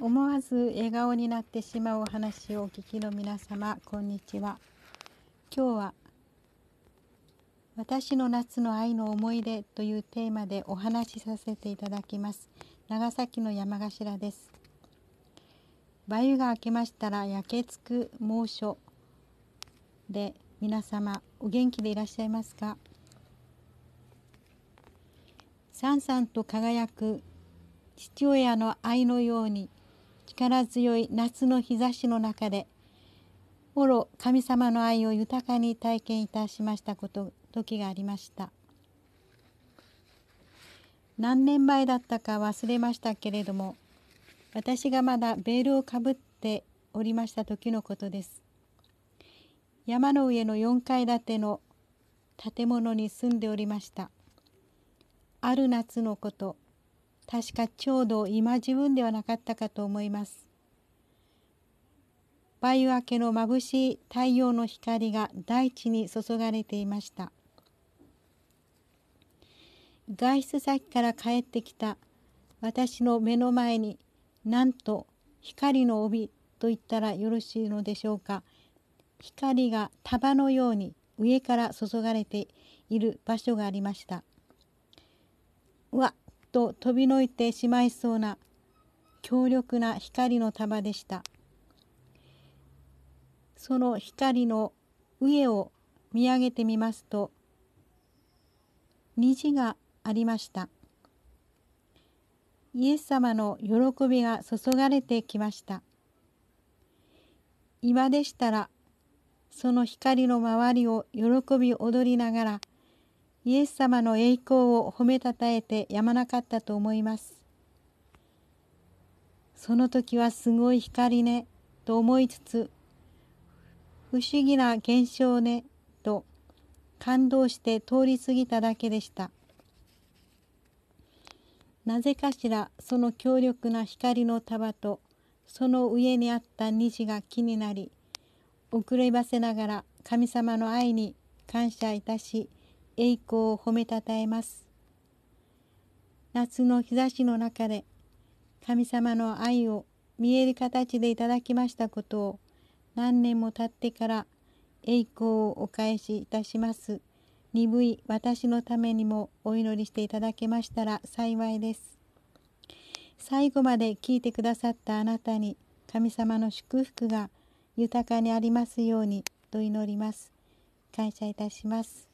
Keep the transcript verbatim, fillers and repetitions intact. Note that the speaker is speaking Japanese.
思わず笑顔になってしまうお話をお聞きの皆様、こんにちは。今日は私の夏の愛の思い出というテーマでお話しさせていただきます。長崎の山頭です。梅雨が明けましたら焼けつく猛暑で、皆様お元気でいらっしゃいますか？さんさんと輝く父親の愛のように力強い夏の日差しの中で、おろ神様の愛を豊かに体験いたしましたこと時がありました。何年前だったか忘れましたけれども、私がまだベールをかぶっておりました時のことです。山の上のよんかい建ての建物に住んでおりました。ある夏のこと、確かちょうど今自分ではなかったかと思います。梅雨明けの眩しい太陽の光が大地に注がれていました。外出先から帰ってきた私の目の前に、なんと光の帯と言ったらよろしいのでしょうか。光が束のように上から注がれている場所がありました。うわっと飛びのいてしまいそうな強力な光の束でした。その光の上を見上げてみますと、虹がありました。イエス様の喜びが注がれてきました。今でしたら、その光の周りを喜び踊りながら、イエス様の栄光を褒めたたえてやまなかったと思います。その時はすごい光ね、と思いつつ、不思議な現象ね、と感動して通り過ぎただけでした。なぜかしらその強力な光の束とその上にあった虹が気になり、遅ればせながら神様の愛に感謝いたし、栄光を褒めたたえます。夏の日差しの中で神様の愛を見える形でいただきましたことを、何年も経ってから栄光をお返しいたします。鈍い私のためにもお祈りしていただけましたら幸いです。最後まで聞いてくださったあなたに神様の祝福が豊かにありますようにと祈ります。感謝いたします。